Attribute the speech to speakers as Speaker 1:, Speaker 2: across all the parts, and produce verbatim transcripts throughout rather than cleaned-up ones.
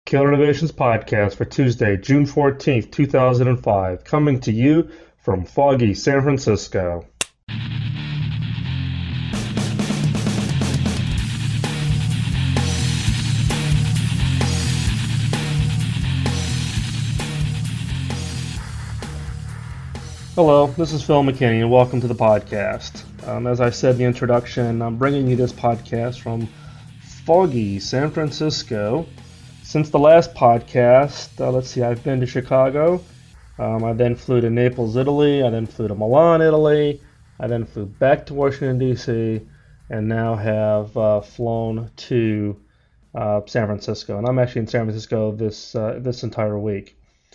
Speaker 1: Killer Innovations Podcast for Tuesday, June fourteenth, two thousand five, coming to you from foggy San Francisco. Hello, this is Phil McKinney, and welcome to the podcast. Um, as I said in the introduction, I'm bringing you this podcast from foggy San Francisco. Since the last podcast, uh, let's see, I've been to Chicago. Um, I then flew to Naples, Italy. I then flew to Milan, Italy. I then flew back to Washington, D C, and now have uh, flown to uh, San Francisco. And I'm actually in San Francisco this uh, this entire week.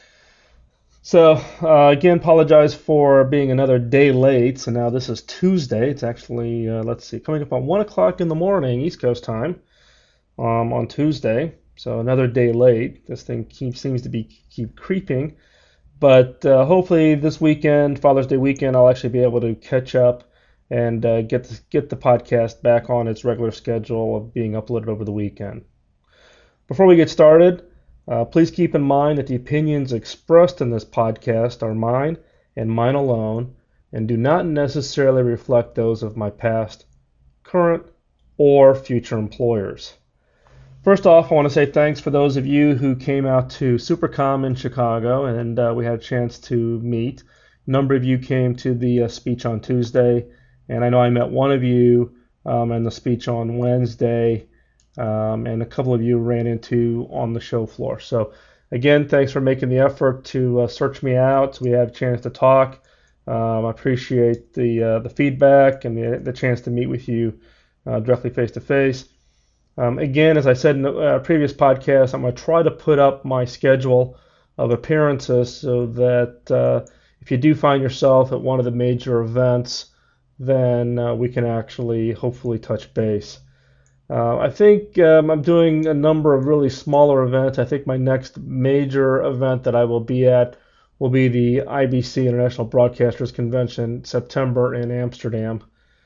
Speaker 1: So, uh, again, apologize for being another day late. So now this is Tuesday. It's actually, uh, let's see, coming up on one o'clock in the morning, East Coast time, um, on Tuesday. So another day late. This thing keeps, seems to be keep creeping. But uh, hopefully this weekend, Father's Day weekend, I'll actually be able to catch up and uh, get, the, get the podcast back on its regular schedule of being uploaded over the weekend. Before we get started, Uh, please keep in mind that the opinions expressed in this podcast are mine and mine alone and do not necessarily reflect those of my past, current, or future employers. First off, I want to say thanks for those of you who came out to SuperCom in Chicago and uh, we had a chance to meet. A number of you came to the uh, speech on Tuesday, and I know I met one of you um, in the speech on Wednesday. Um, and a couple of you ran into on the show floor. So again, thanks for making the effort to uh, search me out so we have a chance to talk. Um, I appreciate the uh, the feedback and the, the chance to meet with you uh, directly face to face. Um, again, as I said in a previous podcast, I'm going to try to put up my schedule of appearances so that uh, if you do find yourself at one of the major events, then uh, we can actually hopefully touch base. Uh, I think um, I'm doing a number of really smaller events. I think my next major event that I will be at will be the I B C International Broadcasters Convention, September in Amsterdam.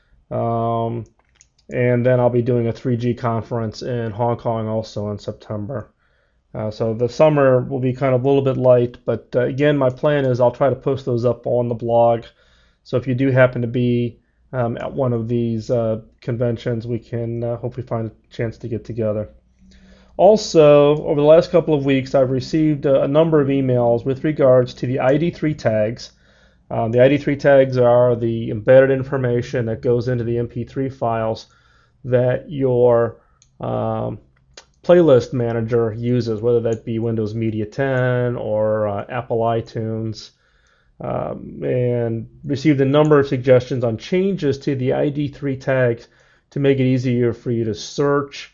Speaker 1: Um, and then I'll be doing a three G conference in Hong Kong also in September. Uh, so the summer will be kind of a little bit light, but uh, again, my plan is I'll try to post those up on the blog. So if you do happen to be Um, at one of these uh, conventions, we can uh, hopefully find a chance to get together. Also, over the last couple of weeks, I've received a, a number of emails with regards to the I D three tags. Um, the I D three tags are the embedded information that goes into the M P three files that your um, playlist manager uses, whether that be Windows Media ten or uh, Apple iTunes. Um, and received a number of suggestions on changes to the I D three tags to make it easier for you to search,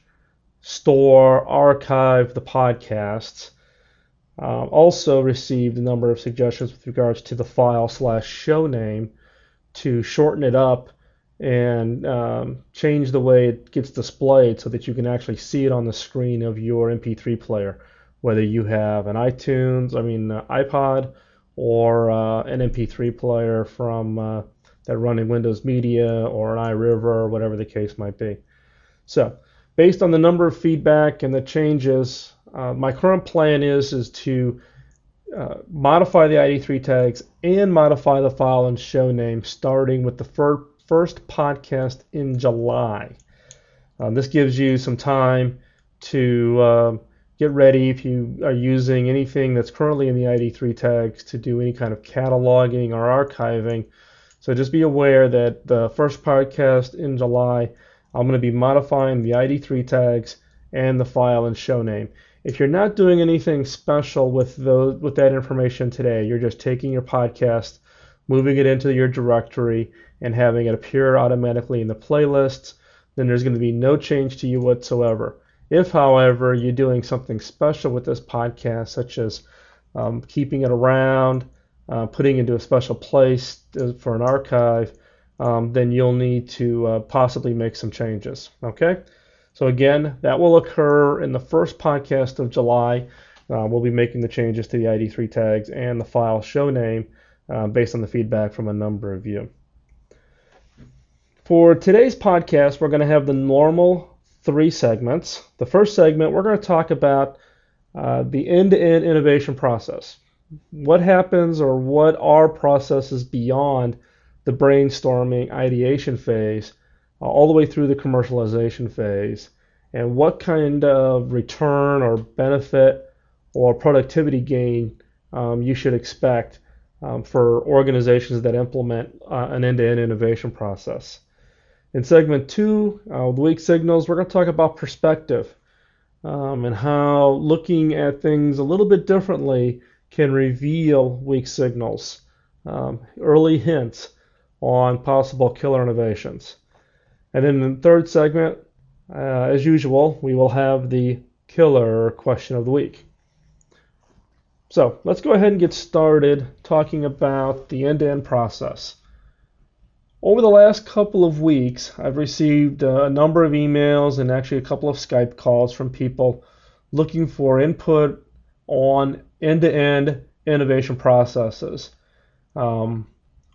Speaker 1: store, archive the podcasts. Um, also received a number of suggestions with regards to the file slash show name to shorten it up and um, change the way it gets displayed so that you can actually see it on the screen of your M P three player, whether you have an iTunes, I mean uh, iPod, or uh, an M P three player from uh, that run in Windows Media or an iRiver or whatever the case might be. So based on the number of feedback and the changes, uh, my current plan is, is to uh, modify the I D three tags and modify the file and show name starting with the fir- first podcast in July. Uh, this gives you some time to uh, get ready if you are using anything that's currently in the I D three tags to do any kind of cataloging or archiving. So just be aware that the first podcast in July, I'm going to be modifying the I D three tags and the file and show name. If you're not doing anything special with those, with that information today, you're just taking your podcast, moving it into your directory, and having it appear automatically in the playlists, then there's going to be no change to you whatsoever. If, however, you're doing something special with this podcast, such as um, keeping it around, uh, putting it into a special place for an archive, um, then you'll need to uh, possibly make some changes. Okay? So again, that will occur in the first podcast of July. Uh, we'll be making the changes to the I D three tags and the file show name uh, based on the feedback from a number of you. For today's podcast, we're going to have the normal three segments. The first segment, we're going to talk about uh, the end-to-end innovation process. What happens or what are processes beyond the brainstorming ideation phase uh, all the way through the commercialization phase, and what kind of return or benefit or productivity gain um, you should expect um, for organizations that implement uh, an end-to-end innovation process. In segment two, uh, the weak signals, we're going to talk about perspective um, and how looking at things a little bit differently can reveal weak signals, um, early hints on possible killer innovations. And in the third segment, uh, as usual, we will have the killer question of the week. So let's go ahead and get started talking about the end-to-end process. Over the last couple of weeks, I've received a number of emails and actually a couple of Skype calls from people looking for input on end-to-end innovation processes. Um,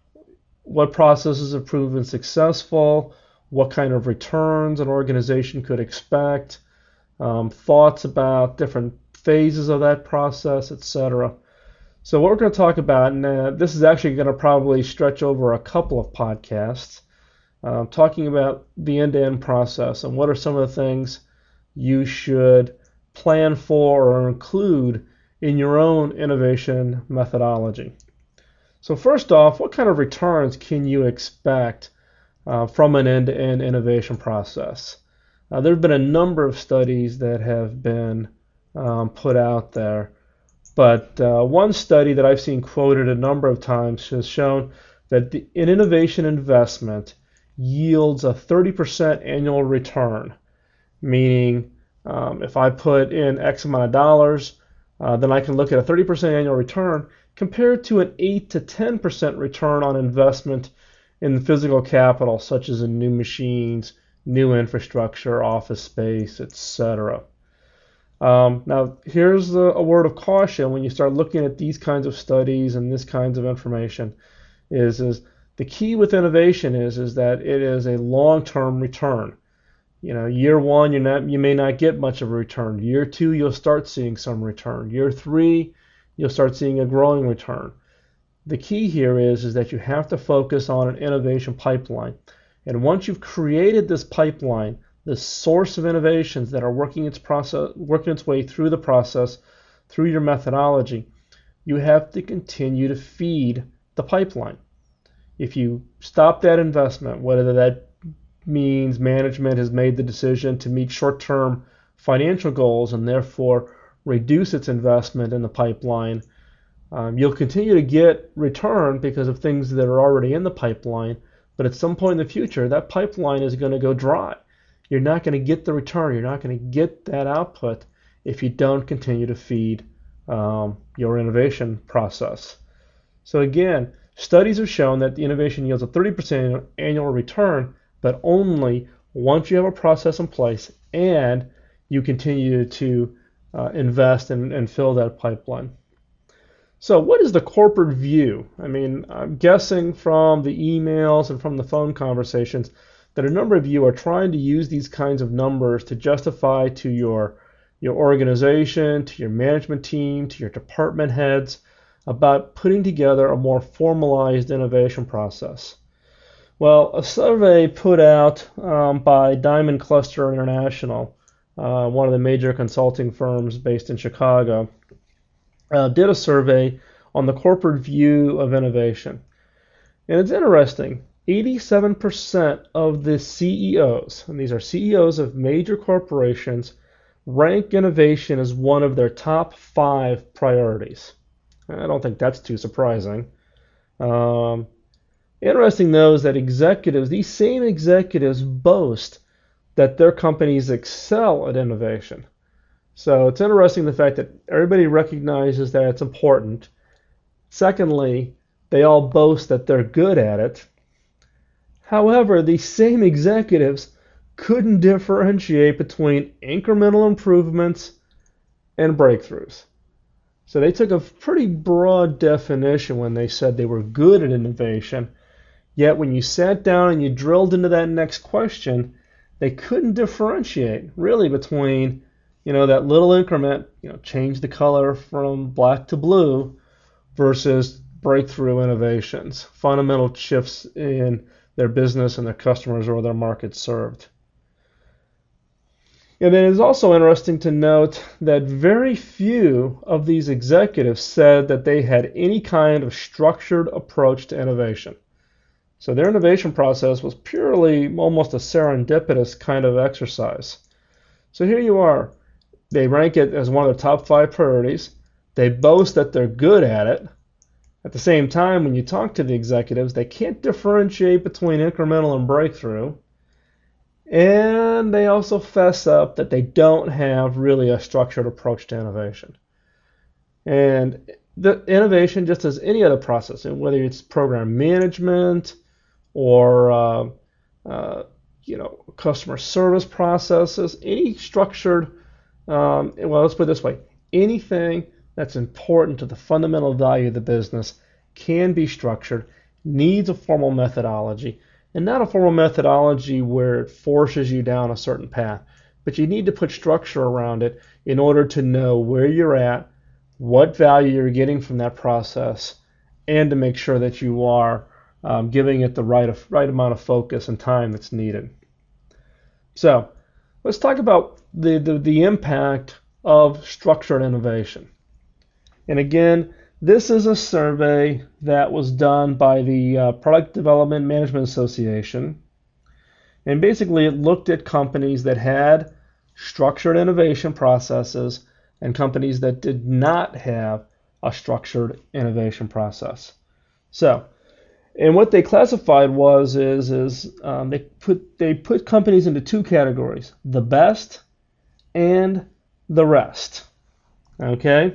Speaker 1: what processes have proven successful, what kind of returns an organization could expect, um, thoughts about different phases of that process, et cetera. So what we're going to talk about, and uh, this is actually going to probably stretch over a couple of podcasts, uh, talking about the end-to-end process and what are some of the things you should plan for or include in your own innovation methodology. So first off, what kind of returns can you expect uh, from an end-to-end innovation process? Uh, there have been a number of studies that have been um, put out there, but uh, one study that I've seen quoted a number of times has shown that the, an innovation investment yields a thirty percent annual return, meaning um, if I put in X amount of dollars, uh, then I can look at a thirty percent annual return compared to an eight to ten percent return on investment in physical capital, such as in new machines, new infrastructure, office space, et cetera. Um, now, here's a, a word of caution when you start looking at these kinds of studies and this kinds of information is, is the key with innovation is, is that it is a long-term return. You know, year one, you're not, you may not get much of a return. Year two, you'll start seeing some return. Year three, you'll start seeing a growing return. The key here is, is that you have to focus on an innovation pipeline. And once you've created this pipeline, the source of innovations that are working its process, working its way through the process, through your methodology, you have to continue to feed the pipeline. If you stop that investment, whether that means management has made the decision to meet short-term financial goals and therefore reduce its investment in the pipeline, um, you'll continue to get return because of things that are already in the pipeline, but at some point in the future, that pipeline is going to go dry. You're not going to get the return. You're not going to get that output if you don't continue to feed um, your innovation process. So again, studies have shown that the innovation yields a thirty percent annual return, but only once you have a process in place and you continue to uh, invest and, and fill that pipeline. So what is the corporate view? I mean, I'm guessing from the emails and from the phone conversations that a number of you are trying to use these kinds of numbers to justify to your, your organization, to your management team, to your department heads about putting together a more formalized innovation process. Well, a survey put out um, by Diamond Cluster International, uh, one of the major consulting firms based in Chicago, uh, did a survey on the corporate view of innovation. And it's interesting. eighty-seven percent of the C E Os, and these are C E Os of major corporations, rank innovation as one of their top five priorities. I don't think that's too surprising. Um, interesting, though, is that executives, these same executives, boast that their companies excel at innovation. So it's interesting the fact that everybody recognizes that it's important. Secondly, they all boast that they're good at it. However, these same executives couldn't differentiate between incremental improvements and breakthroughs. So they took a pretty broad definition when they said they were good at innovation, yet when you sat down and you drilled into that next question, they couldn't differentiate really between You know, that little increment, you know, change the color from black to blue versus breakthrough innovations, fundamental shifts in their business and their customers or their markets served. And then it's also interesting to note that very few of these executives said that they had any kind of structured approach to innovation. So their innovation process was purely almost a serendipitous kind of exercise. So here you are. They rank it as one of the top five priorities. They boast that they're good at it. At the same time, when you talk to the executives, they can't differentiate between incremental and breakthrough. And they also fess up that they don't have really a structured approach to innovation. And the innovation, just as any other process, and whether it's program management or uh, uh, you know, customer service processes, any structured, um, well, let's put it this way, anything that's important to the fundamental value of the business can be structured, needs a formal methodology, and not a formal methodology where it forces you down a certain path, but you need to put structure around it in order to know where you're at, what value you're getting from that process, and to make sure that you are um, giving it the right, right amount of focus and time that's needed. So let's talk about the, the, the impact of structured innovation. And again, this is a survey that was done by the uh, Product Development Management Association. And basically it looked at companies that had structured innovation processes and companies that did not have a structured innovation process. So, and what they classified was is is um, they put they put companies into two categories: the best and the rest. Okay.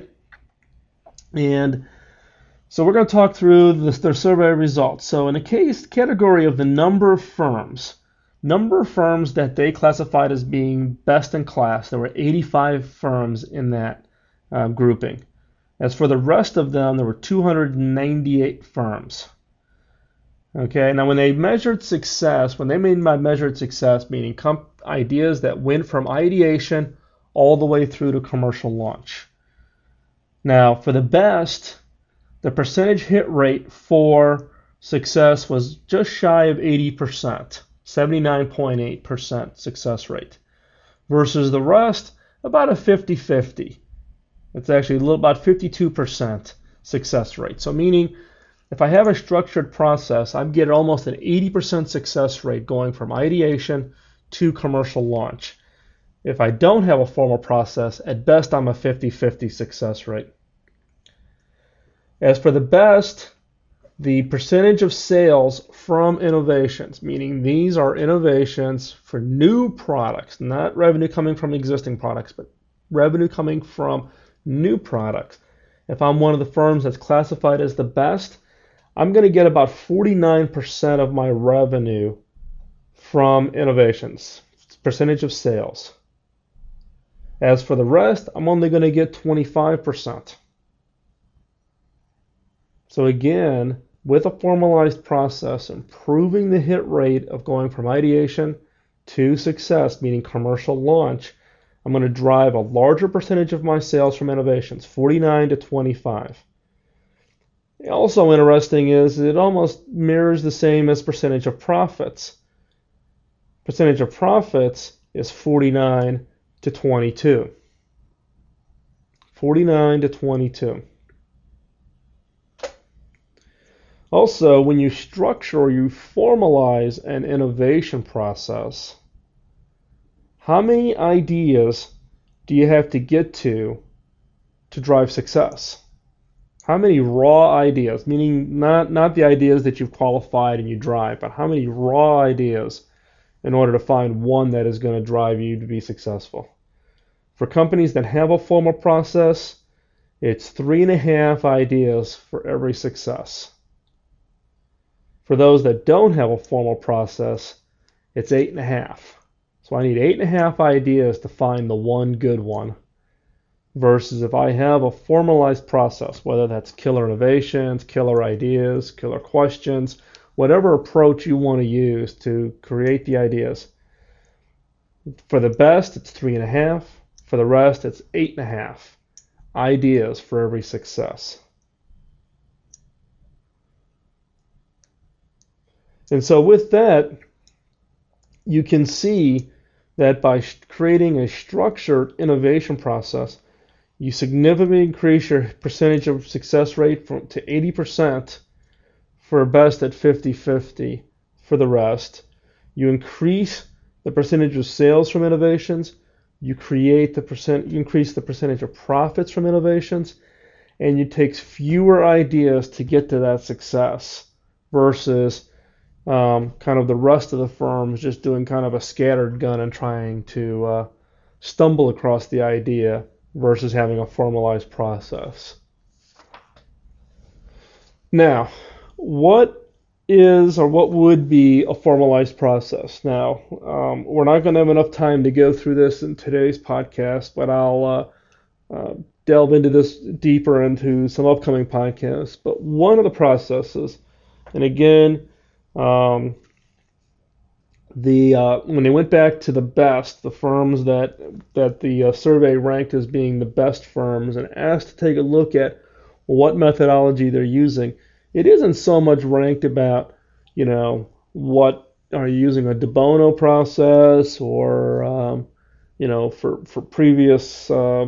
Speaker 1: And so we're going to talk through this, their survey results. So in the case category of the number of firms, number of firms that they classified as being best in class, there were eighty-five firms in that uh, grouping. As for the rest of them, there were two hundred ninety-eight firms. Okay, now when they measured success, when they mean by measured success, meaning comp- ideas that went from ideation all the way through to commercial launch. Now, for the best, the percentage hit rate for success was just shy of eighty percent, seventy-nine point eight percent success rate, versus the rest, about a fifty fifty. It's actually a little about fifty-two percent success rate. So meaning, if I have a structured process, I'm getting almost an eighty percent success rate going from ideation to commercial launch. If I don't have a formal process, at best I'm a fifty fifty success rate. As for the best, the percentage of sales from innovations, meaning these are innovations for new products, not revenue coming from existing products, but revenue coming from new products. If I'm one of the firms that's classified as the best, I'm going to get about forty-nine percent of my revenue from innovations, percentage of sales. As for the rest, I'm only going to get twenty-five percent. So again, with a formalized process, improving the hit rate of going from ideation to success, meaning commercial launch, I'm going to drive a larger percentage of my sales from innovations, forty-nine to twenty-five. Also interesting is it almost mirrors the same as percentage of profits. Percentage of profits is forty-nine to twenty-two. forty-nine to twenty-two. Also, when you structure or you formalize an innovation process, how many ideas do you have to get to to drive success? How many raw ideas, meaning not, not the ideas that you've qualified and you drive, but how many raw ideas in order to find one that is going to drive you to be successful? For companies that have a formal process, it's three and a half ideas for every success. For those that don't have a formal process, it's eight and a half. So I need eight and a half ideas to find the one good one. Versus if I have a formalized process, whether that's killer innovations, killer ideas, killer questions, whatever approach you want to use to create the ideas. For the best, it's three and a half. For the rest, it's eight and a half ideas for every success. And so with that, you can see that by creating a structured innovation process, you significantly increase your percentage of success rate from to eighty percent for best at fifty fifty for the rest. You increase the percentage of sales from innovations, you create the percent, you increase the percentage of profits from innovations, and you take fewer ideas to get to that success versus um, kind of the rest of the firms just doing kind of a scattered gun and trying to uh, stumble across the idea versus having a formalized process. Now, what is or what would be a formalized process? Now, um, we're not going to have enough time to go through this in today's podcast, but I'll uh, uh, delve into this deeper into some upcoming podcasts. But one of the processes, and again, um, the uh, when they went back to the best, the firms that that the uh, survey ranked as being the best firms, and asked to take a look at what methodology they're using, it isn't so much ranked about, you know, what are you using a De Bono process or, um, you know, for for previous uh,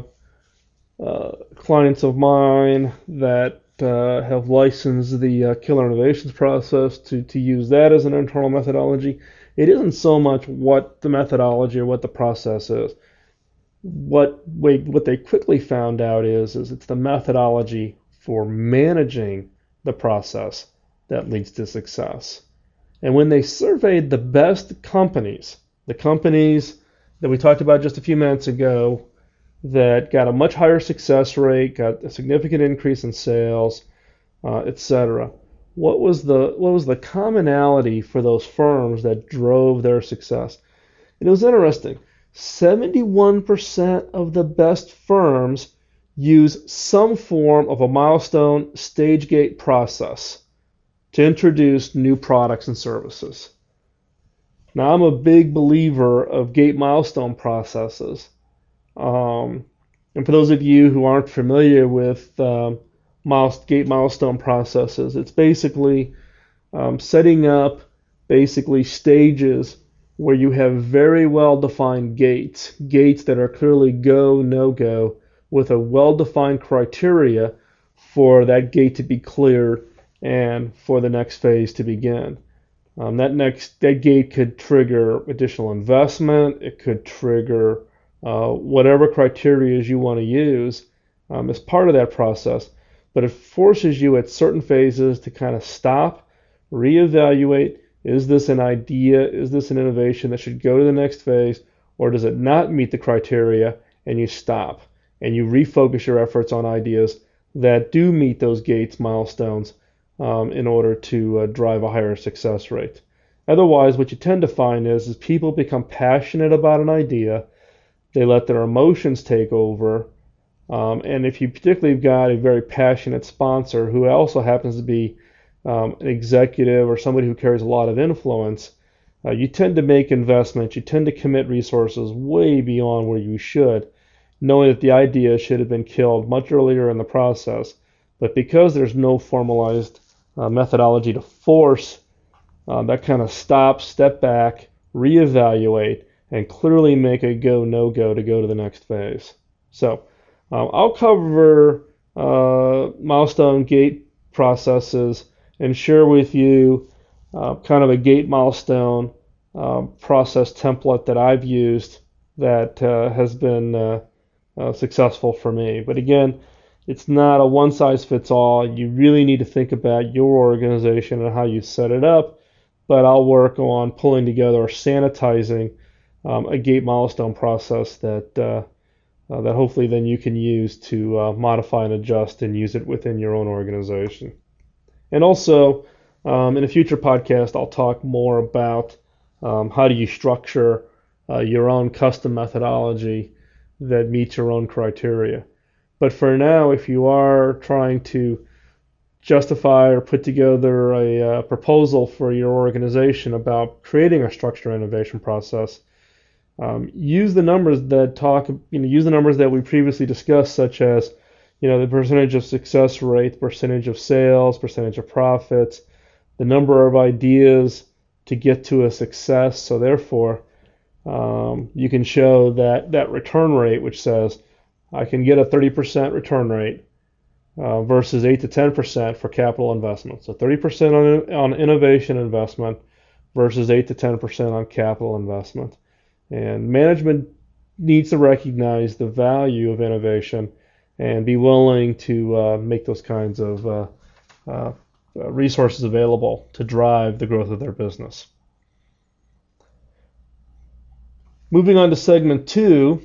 Speaker 1: uh, clients of mine that uh, have licensed the uh, Killer Innovations process to to use that as an internal methodology. It isn't so much what the methodology or what the process is. What we, what they quickly found out is, is it's the methodology for managing the process that leads to success. And when they surveyed the best companies, the companies that we talked about just a few minutes ago that got a much higher success rate, got a significant increase in sales, uh, et cetera, What was the what was the commonality for those firms that drove their success? And it was interesting. seventy-one percent of the best firms use some form of a milestone stage gate process to introduce new products and services. Now, I'm a big believer of gate milestone processes. Um, and for those of you who aren't familiar with um, gate milestone processes, it's basically um, setting up basically stages where you have very well defined gates, gates that are clearly go, no go, with a well defined criteria for that gate to be cleared and for the next phase to begin. Um, that next that gate could trigger additional investment. It could trigger uh, whatever criteria you want to use um, as part of that process. But it forces you at certain phases to kind of stop, reevaluate. Is this an idea? Is this an innovation that should go to the next phase? Or does it not meet the criteria and you stop and you refocus your efforts on ideas that do meet those gates milestones um, in order to uh, drive a higher success rate? Otherwise, what you tend to find is, is people become passionate about an idea. They let their emotions take over. Um, and if you particularly have got a very passionate sponsor who also happens to be um, an executive or somebody who carries a lot of influence, uh, you tend to make investments, you tend to commit resources way beyond where you should, knowing that the idea should have been killed much earlier in the process. But because there's no formalized uh, methodology to force uh, that kind of stop, step back, reevaluate, and clearly make a go, no go to go to the next phase. So Um, I'll cover uh, milestone gate processes and share with you uh, kind of a gate milestone uh, process template that I've used that uh, has been uh, uh, successful for me. But again, it's not a one-size-fits-all. You really need to think about your organization and how you set it up. But I'll work on pulling together or sanitizing um, a gate milestone process that uh, Uh, that hopefully then you can use to uh, modify and adjust and use it within your own organization. And also, um, in a future podcast, I'll talk more about um, how do you structure uh, your own custom methodology that meets your own criteria. But for now, if you are trying to justify or put together a uh, proposal for your organization about creating a structured innovation process, Um, use the numbers that talk, you know, use the numbers that we previously discussed, such as, you know, the percentage of success rate, percentage of sales, percentage of profits, the number of ideas to get to a success. So therefore, um, you can show that that return rate, which says I can get a thirty percent return rate uh, versus eight to ten percent for capital investment. So thirty percent on, on innovation investment versus eight to ten percent on capital investment. And management needs to recognize the value of innovation and be willing to uh, make those kinds of uh, uh, resources available to drive the growth of their business. Moving on to segment two.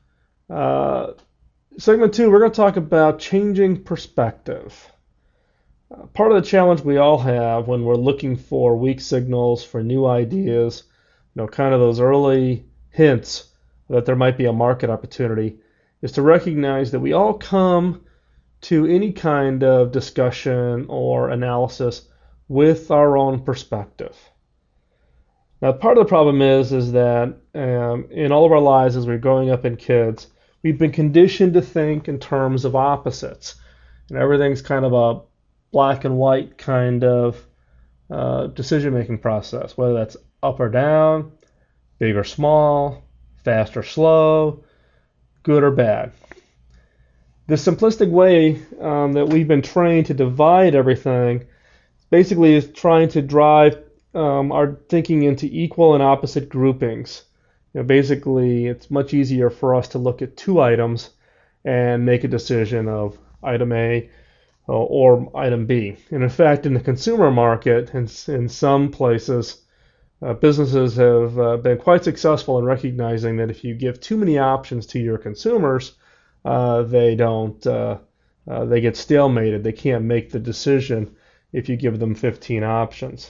Speaker 1: Uh, segment two, we're going to talk about changing perspective. Uh, part of the challenge we all have when we're looking for weak signals, for new ideas, you know, kind of those early hints that there might be a market opportunity, is to recognize that we all come to any kind of discussion or analysis with our own perspective. Now, part of the problem is, is that um, in all of our lives as we're growing up in kids, we've been conditioned to think in terms of opposites. And everything's kind of a black and white kind of uh, decision-making process, whether that's up or down, big or small, fast or slow, good or bad. The simplistic way um, that we've been trained to divide everything basically is trying to drive um, our thinking into equal and opposite groupings. You know, basically, it's much easier for us to look at two items and make a decision of item A uh, or item B. And in fact, in the consumer market, in, in some places, uh, businesses have uh, been quite successful in recognizing that if you give too many options to your consumers, uh, they don't, uh, uh, they get stalemated. They can't make the decision if you give them fifteen options.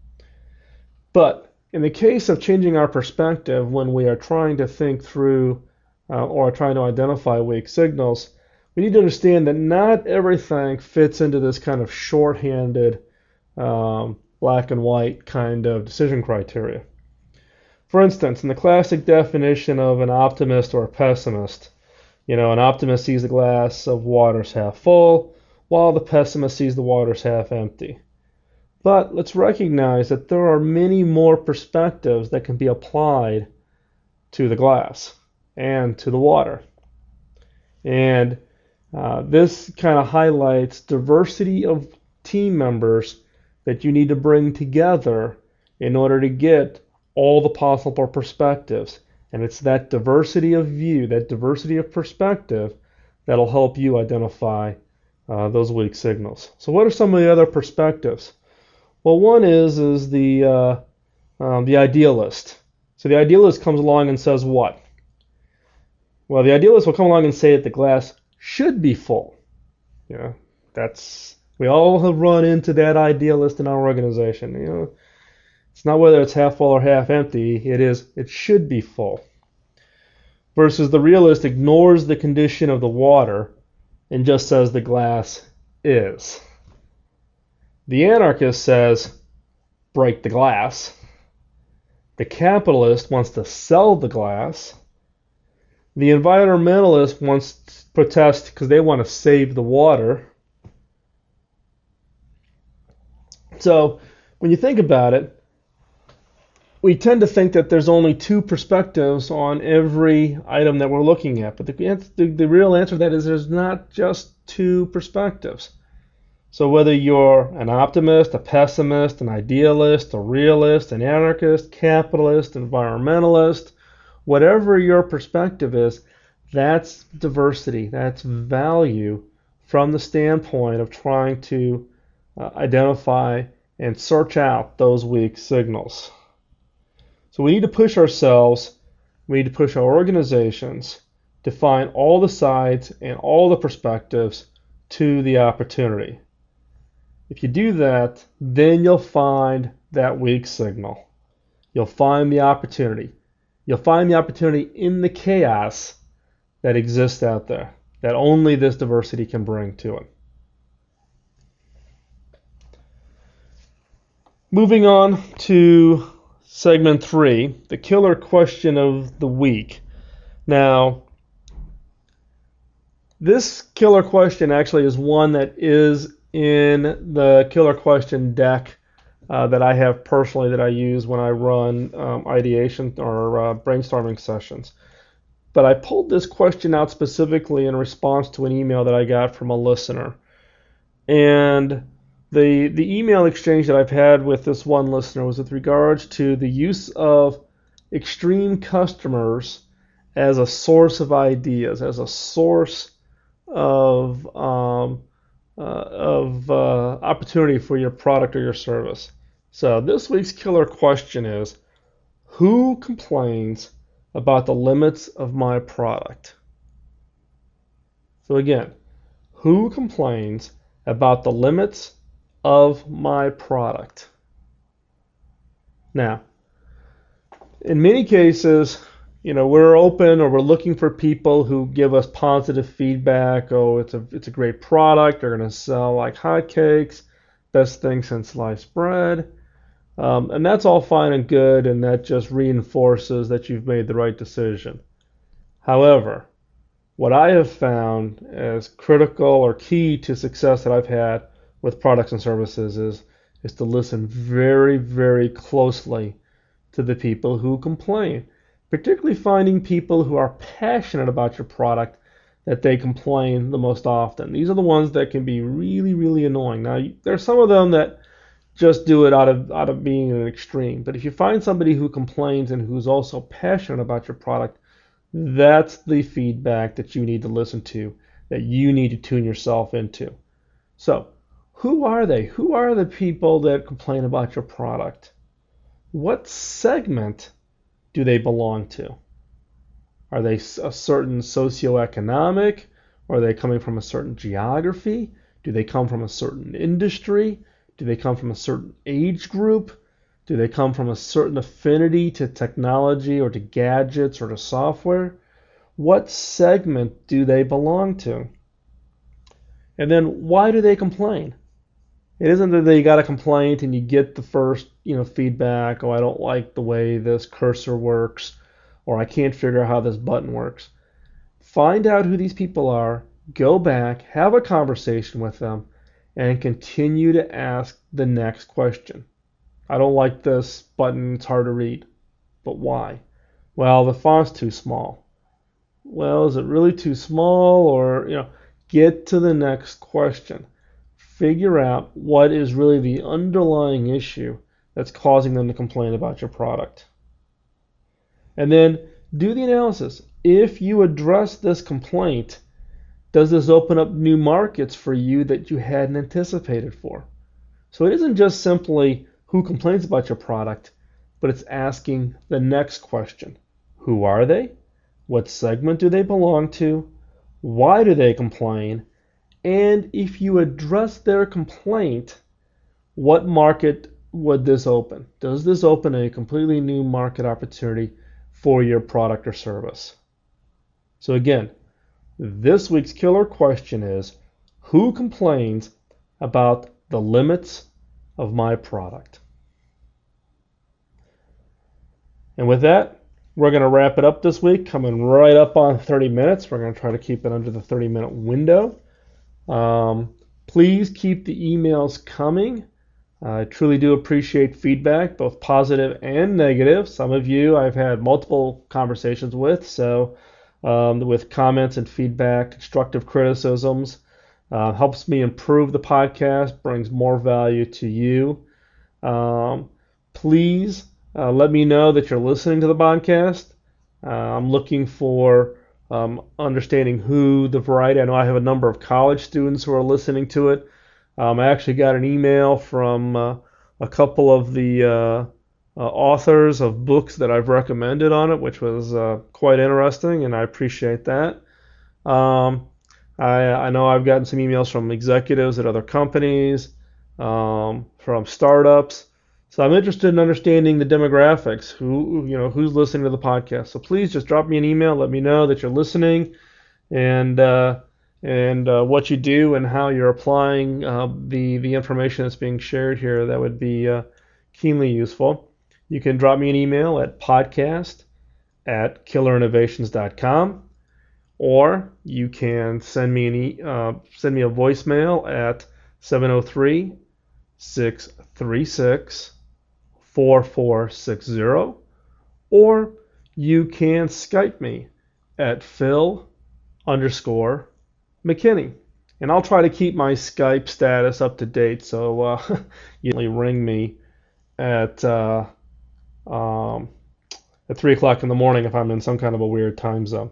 Speaker 1: But in the case of changing our perspective when we are trying to think through uh, or trying to identify weak signals, we need to understand that not everything fits into this kind of shorthanded, um, black and white kind of decision criteria. For instance, in the classic definition of an optimist or a pessimist, you know, an optimist sees the glass of water as half full, while the pessimist sees the water as half empty. But let's recognize that there are many more perspectives that can be applied to the glass and to the water. And uh, this kind of highlights diversity of team members that you need to bring together in order to get all the possible perspectives. And it's that diversity of view, that diversity of perspective, that'll help you identify uh, those weak signals. So what are some of the other perspectives? Well, one is is the uh, um, the idealist. So the idealist comes along and says what? Well, the idealist will come along and say that the glass should be full. You know, that's we all have run into that idealist in our organization. You know, it's not whether it's half full or half empty. It is it should be full. Versus the realist ignores the condition of the water and just says the glass is. The anarchist says, break the glass. The capitalist wants to sell the glass. The environmentalist wants to protest because they want to save the water. So when you think about it, we tend to think that there's only two perspectives on every item that we're looking at. But the, the, the real answer to that is there's not just two perspectives. So whether you're an optimist, a pessimist, an idealist, a realist, an anarchist, capitalist, environmentalist, whatever your perspective is, that's diversity, that's value from the standpoint of trying to uh, identify and search out those weak signals. So we need to push ourselves, we need to push our organizations to find all the sides and all the perspectives to the opportunity. If you do that, then you'll find that weak signal. You'll find the opportunity. You'll find the opportunity in the chaos that exists out there, that only this diversity can bring to it. Moving on to segment three, the killer question of the week. Now, this killer question actually is one that is in the killer question deck uh, that I have personally that I use when I run um, ideation or uh, brainstorming sessions. But I pulled this question out specifically in response to an email that I got from a listener. And the the email exchange that I've had with this one listener was with regards to the use of extreme customers as a source of ideas, as a source of um, uh, of uh, opportunity for your product or your service. So this week's killer question is, who complains about the limits of my product? So again, who complains about the limits of my product? Now, in many cases, you know, we're open or we're looking for people who give us positive feedback. Oh, it's a it's a great product. They're going to sell like hotcakes. Best thing since sliced bread. Um, and that's all fine and good, and that just reinforces that you've made the right decision. However, what I have found as critical or key to success that I've had with products and services is, is to listen very, very closely to the people who complain, particularly finding people who are passionate about your product that they complain the most often. These are the ones that can be really, really annoying. Now, there are some of them that just do it out of out of being an extreme. But if you find somebody who complains and who's also passionate about your product, that's the feedback that you need to listen to, that you need to tune yourself into. So, who are they? Who are the people that complain about your product? What segment do they belong to? Are they a certain socioeconomic? Or are they coming from a certain geography? Do they come from a certain industry? Do they come from a certain age group? Do they come from a certain affinity to technology or to gadgets or to software? What segment do they belong to? And then why do they complain? It isn't that they got a complaint and you get the first, you know, feedback, oh, I don't like the way this cursor works, or I can't figure out how this button works. Find out who these people are, go back, have a conversation with them, and continue to ask the next question. I don't like this button, it's hard to read. But why? Well, the font's too small. Well, is it really too small? Or, you know, get to the next question. Figure out what is really the underlying issue that's causing them to complain about your product. And then do the analysis. If you address this complaint, does this open up new markets for you that you hadn't anticipated for? So it isn't just simply who complains about your product, but it's asking the next question. Who are they? What segment do they belong to? Why do they complain? And if you address their complaint, what market would this open? Does this open a completely new market opportunity for your product or service? So again, this week's killer question is, who complains about the limits of my product? And with that, we're going to wrap it up this week, coming right up on thirty minutes. We're going to try to keep it under the thirty minute window. Um, please keep the emails coming. I truly do appreciate feedback, both positive and negative. Some of you I've had multiple conversations with, so um, with comments and feedback, constructive criticisms, uh, helps me improve the podcast, brings more value to you. Um, please uh, let me know that you're listening to the podcast. Uh, I'm looking for um, understanding who the variety. I know I have a number of college students who are listening to it. Um, I actually got an email from uh, a couple of the uh, uh, authors of books that I've recommended on it, which was uh, quite interesting, and I appreciate that. Um, I, I know I've gotten some emails from executives at other companies, um, from startups. So I'm interested in understanding the demographics, who you know who's listening to the podcast. So please just drop me an email, let me know that you're listening, and uh, and uh, what you do and how you're applying uh, the the information that's being shared here. That would be uh, keenly useful. you can drop me an email at podcast at killer innovations dot com, or you can send me an e- uh, send me a voicemail at seven oh three, six three six, four four six zero, or you can Skype me at Phil underscore McKinney. And I'll try to keep my Skype status up to date, so uh, you can only ring me at uh, um, at three o'clock in the morning if I'm in some kind of a weird time zone.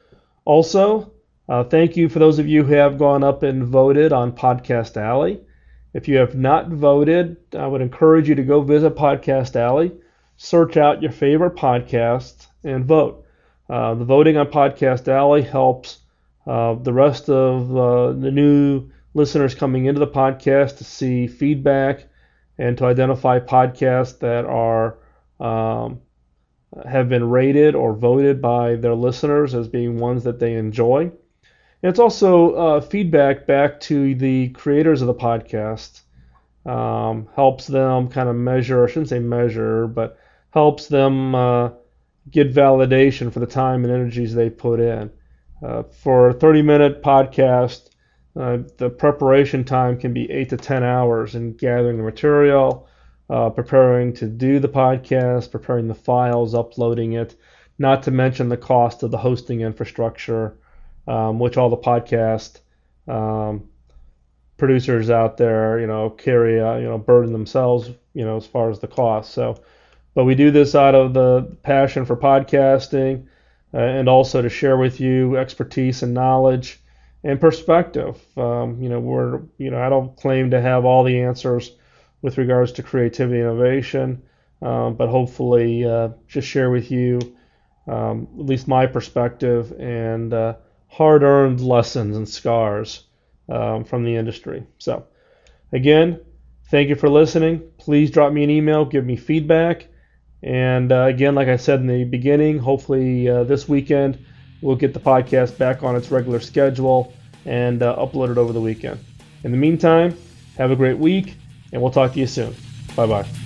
Speaker 1: Also, uh, thank you for those of you who have gone up and voted on Podcast Alley. If you have not voted, I would encourage you to go visit Podcast Alley, search out your favorite podcast, and vote. Uh, the voting on Podcast Alley helps uh, the rest of uh, the new listeners coming into the podcast to see feedback and to identify podcasts that are um, have been rated or voted by their listeners as being ones that they enjoy. And it's also uh, feedback back to the creators of the podcast. Um, helps them kind of measure, I shouldn't say measure, but helps them uh, get validation for the time and energies they put in. Uh, for a thirty minute podcast, uh, the preparation time can be eight to ten hours in gathering the material, uh, preparing to do the podcast, preparing the files, uploading it, not to mention the cost of the hosting infrastructure, um, which all the podcast um, producers out there, you know, carry, uh, you know, burden themselves, you know, as far as the cost. So, but we do this out of the passion for podcasting uh, and also to share with you expertise and knowledge and perspective. Um, you know, we're, you know, I don't claim to have all the answers with regards to creativity and innovation, um, but hopefully uh, just share with you um, at least my perspective and uh, hard-earned lessons and scars um, from the industry. So, again, thank you for listening. Please drop me an email, give me feedback. And uh, again, like I said in the beginning, hopefully uh, this weekend we'll get the podcast back on its regular schedule and uh, upload it over the weekend. In the meantime, have a great week, and we'll talk to you soon. Bye-bye.